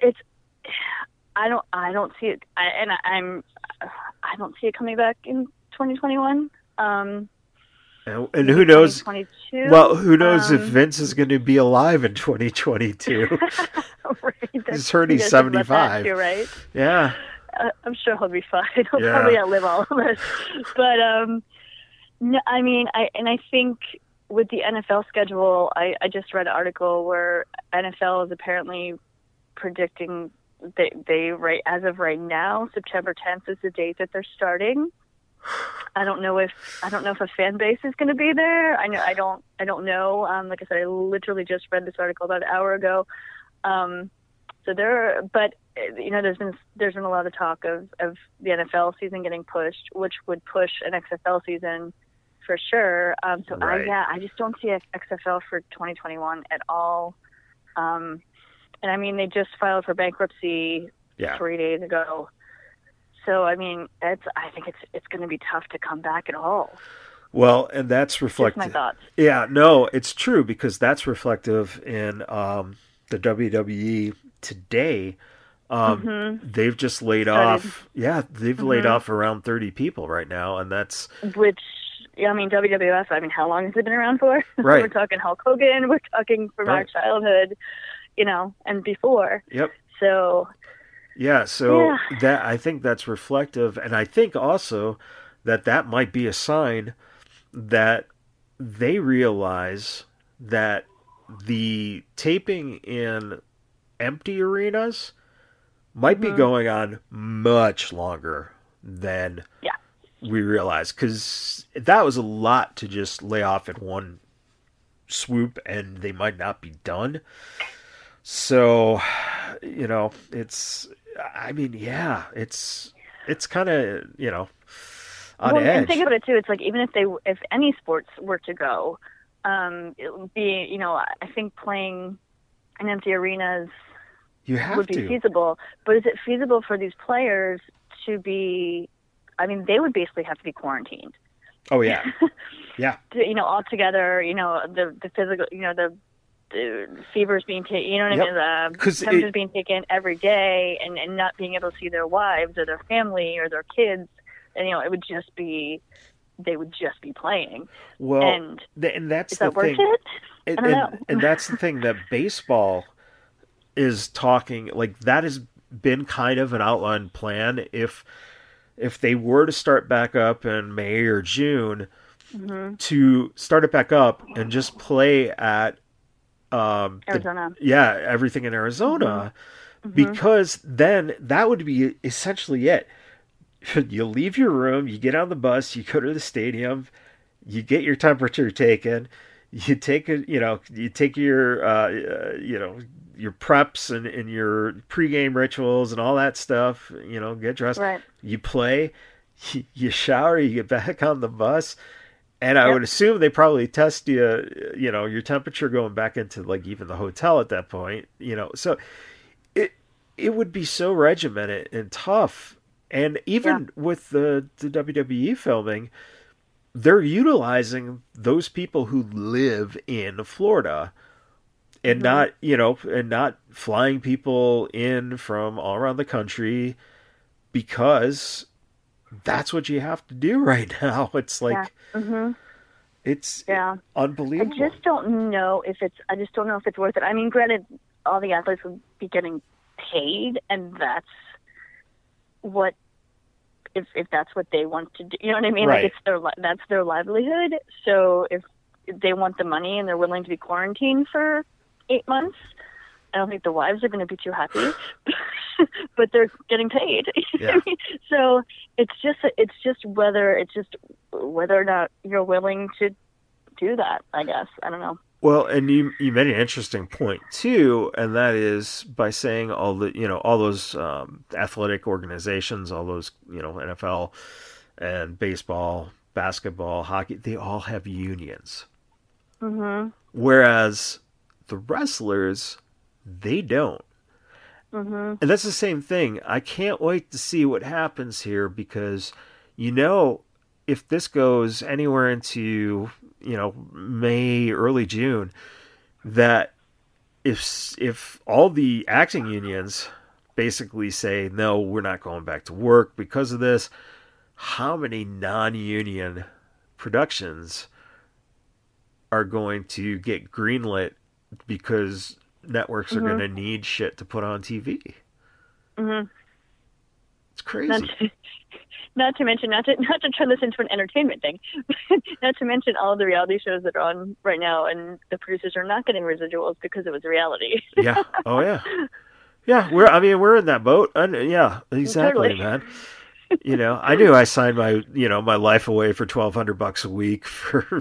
I don't see it, I don't see it coming back in 2021. And who knows? Well, who knows if Vince is going to be alive in 2022? Right, he's heard he's 75. Too, right? Yeah. I'm sure he'll be fine. He'll probably outlive all of us. But no, I mean, I think with the NFL schedule, I just read an article where NFL is apparently predicting they as of right now, September 10th is the date that they're starting. I don't know if a fan base is going to be there. I don't know. Like I said, I literally just read this article about an hour ago. So but there's been a lot of talk of the NFL season getting pushed, which would push an XFL season for sure. Right. I just don't see XFL for 2021 at all. And I mean, they just filed for bankruptcy 3 days ago. So I mean, I think it's going to be tough to come back at all. Well, and that's reflective. Just my thoughts. Yeah, no, it's true, because that's reflective in the WWE today. They've just laid off. Yeah, they've laid off around 30 people right now, and that's which. Yeah, I mean, WWF. I mean, how long has it been around for? Right. We're talking Hulk Hogan. We're talking from our childhood, and before. Yep. So. Yeah, that, I think that's reflective, and I think also that might be a sign that they realize that the taping in empty arenas might be going on much longer than we realize, because that was a lot to just lay off in one swoop, and they might not be done. So, it's kind of, on edge. And think about it too. It's like, even if any sports were to go, it would be, I think playing in empty arenas would be feasible. But is it feasible for these players to be? I mean, they would basically have to be quarantined. Oh yeah, yeah. All together. The physical. The fevers being taken, I mean? The temperatures being taken every day, and not being able to see their wives or their family or their kids, and it would just be, they would just be playing. Well, and that's is the that worth thing. It? I don't know. And that's the thing that baseball is talking, like, that has been kind of an outlined plan. If they were to start back up in May or June, to start it back up and just play at Arizona. Everything in Arizona, because then that would be essentially it. You leave your room, you get on the bus, you go to the stadium, you get your temperature taken, you take your your preps and your pregame rituals and all that stuff, get dressed, Right. you play, you shower, you get back on the bus, and I would assume they probably test you, your temperature going back into like even the hotel at that point, so it would be so regimented and tough. And even with the WWE filming, they're utilizing those people who live in Florida and not flying people in from all around the country, because that's what you have to do right now. It's like, it's unbelievable. I just don't know if it's worth it. I mean, granted, all the athletes would be getting paid, and that's what, if that's what they want to do, you know what I mean? Right. Like that's their livelihood. So if they want the money and they're willing to be quarantined for 8 months, I don't think the wives are going to be too happy, but they're getting paid. Yeah. So it's just whether or not you're willing to do that, I guess. I don't know. Well, and you made an interesting point too, and that is by saying all those athletic organizations, all those NFL and baseball, basketball, hockey, they all have unions. Mm-hmm. Whereas the wrestlers, they don't. Mm-hmm. And that's the same thing. I can't wait to see what happens here, because if this goes anywhere into May, early June, that if all the acting unions basically say, no, we're not going back to work because of this, how many non-union productions are going to get greenlit because networks are going to need shit to put on TV? Mm-hmm. It's crazy. Not to mention, not to turn this into an entertainment thing, not to mention all of the reality shows that are on right now, and the producers are not getting residuals because it was reality. Yeah. Oh yeah. Yeah. We're in that boat. Yeah. Exactly, Totally. man. I knew I signed my my life away for $1,200 a week for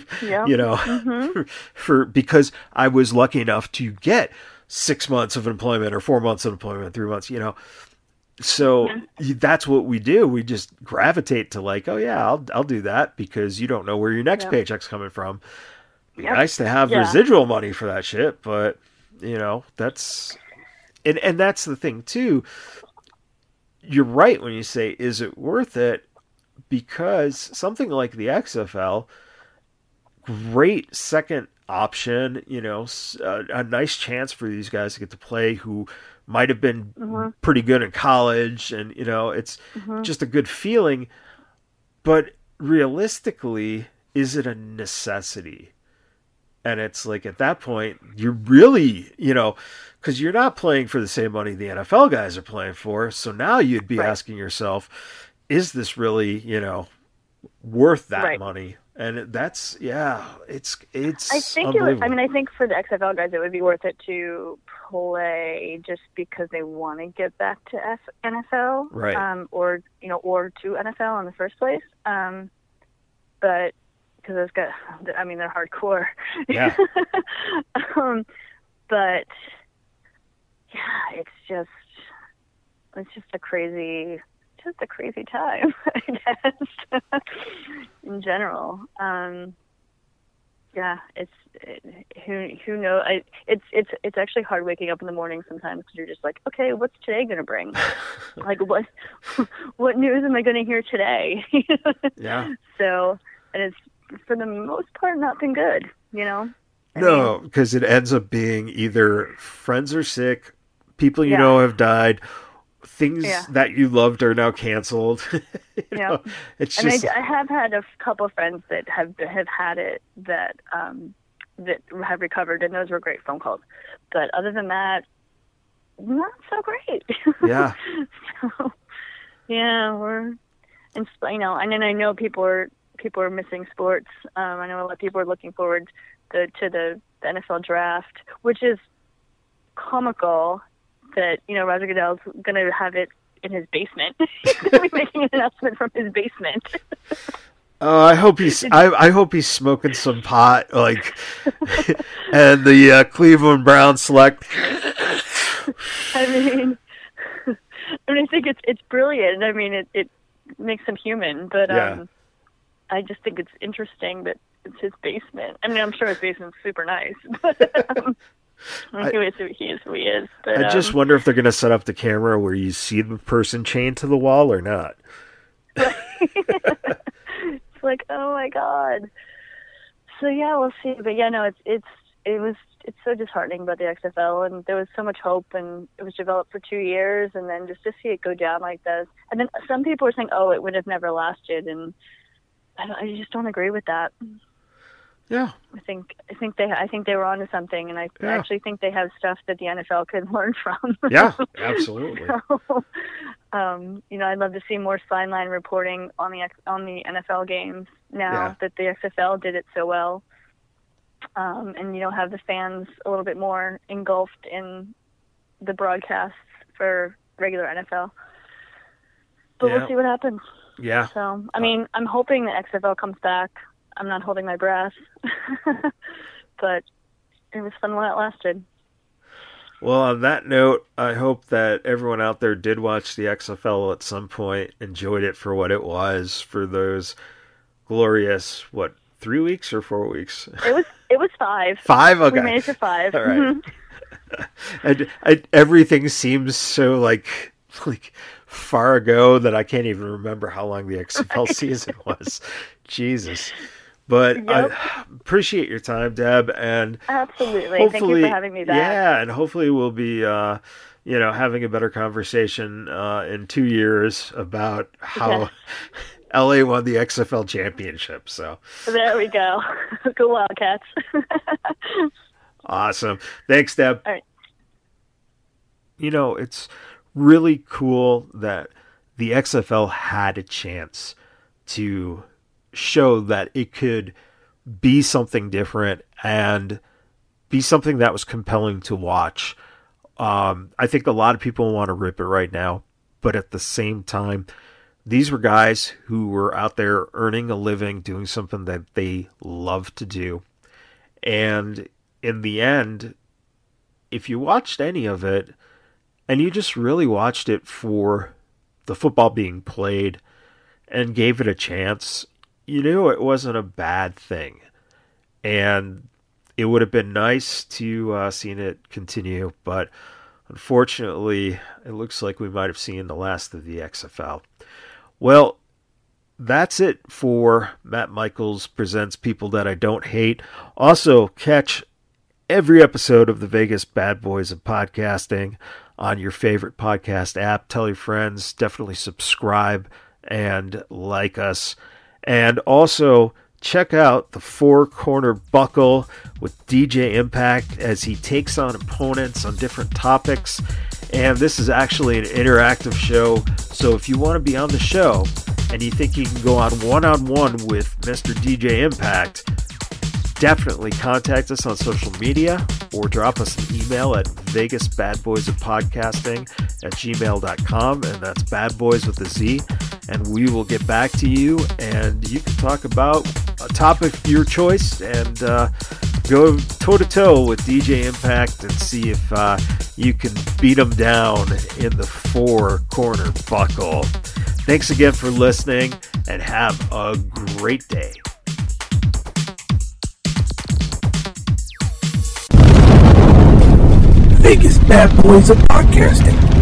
because I was lucky enough to get 6 months of employment or 4 months of employment, 3 months. So that's what we do. We just gravitate to like, oh yeah, I'll do that, because you don't know where your next paycheck's coming from. Be nice to have residual money for that shit, but that's and that's the thing too. You're right when you say, is it worth it? Because something like the XFL, great second option, a nice chance for these guys to get to play who might have been pretty good in college, and it's just a good feeling. But realistically, is it a necessity? And it's like, at that point, you're really, because you're not playing for the same money the NFL guys are playing for. So now you'd be asking yourself, is this really, worth that money? And that's, it's I think unbelievable. I think for the XFL guys, it would be worth it to play just because they want to get back to NFL, right? Or to NFL in the first place. But because those guys, they're hardcore. Yeah. But yeah, it's just a crazy time, I guess, in general. Who knows? It's actually hard waking up in the morning sometimes, because you're just like, okay, what's today going to bring? Like, what news am I going to hear today? Yeah. So, and it's for the most part not been good, No, because it ends up being either friends are sick, people have died, things that you loved are now canceled. It's just. And I have had a couple of friends that have had it that have recovered, and those were great phone calls. But other than that, not so great. Yeah. So, we're, and and then I know people are missing sports. I know a lot of people are looking forward to the NFL draft, which is comical that, Roger Goodell's going to have it in his basement. He's going to be making an announcement from his basement. I hope he's smoking some pot, like, and the Cleveland Browns select. I mean, I think it's brilliant. I mean, it makes him human, but I just think it's interesting that it's his basement. I mean, I'm sure his basement's super nice, but he is who he is. But, I just wonder if they're going to set up the camera where you see the person chained to the wall or not. It's like, oh my God. So yeah, we'll see. But yeah, no, it's so disheartening about the XFL, and there was so much hope, and it was developed for 2 years, and then just to see it go down like this. And then some people are saying, oh, it would have never lasted, and I just don't agree with that. Yeah, I think they were onto something, and I actually think they have stuff that the NFL could learn from. Yeah, absolutely. So, I'd love to see more sideline reporting on the NFL games now that the XFL did it so well, and have the fans a little bit more engulfed in the broadcasts for regular NFL. But we'll see what happens. Yeah. So, I mean, I'm hoping the XFL comes back. I'm not holding my breath, but it was fun while it lasted. Well, on that note, I hope that everyone out there did watch the XFL at some point, enjoyed it for what it was, for those glorious, 3 weeks or 4 weeks? It was 5. 5? Okay. We made it to 5. All right. And everything seems so like far ago that I can't even remember how long the XFL season was. Jesus. But I appreciate your time, Deb, and absolutely. Thank you for having me back. Yeah, and hopefully we'll be, having a better conversation in 2 years about how LA won the XFL championship. So there we go. Go Wildcats. Awesome. Thanks, Deb. All right. It's really cool that the XFL had a chance to show that it could be something different and be something that was compelling to watch. I think a lot of people want to rip it right now, but at the same time, these were guys who were out there earning a living, doing something that they love to do. And in the end, if you watched any of it, and you just really watched it for the football being played and gave it a chance, you knew it wasn't a bad thing. And it would have been nice to seen it continue, but unfortunately, it looks like we might have seen the last of the XFL. Well, that's it for Matt Michaels Presents People That I Don't Hate. Also, catch every episode of the Vegas Bad Boys of Podcasting on your favorite podcast app. Tell your friends, definitely subscribe and like us. And also check out the Four Corner Buckle with DJ Impact as he takes on opponents on different topics. And this is actually an interactive show, so if you want to be on the show and you think you can go on one-on-one with Mr. DJ Impact, definitely contact us on social media or drop us an email at vegasbadboysofpodcasting@gmail.com, and that's bad boys with a Z, and we will get back to you, and you can talk about a topic of your choice and go toe-to-toe with DJ Impact and see if you can beat him down in the Four Corner Buckle. Thanks again for listening, and have a great day. Vegas Bad Boys of Podcasting.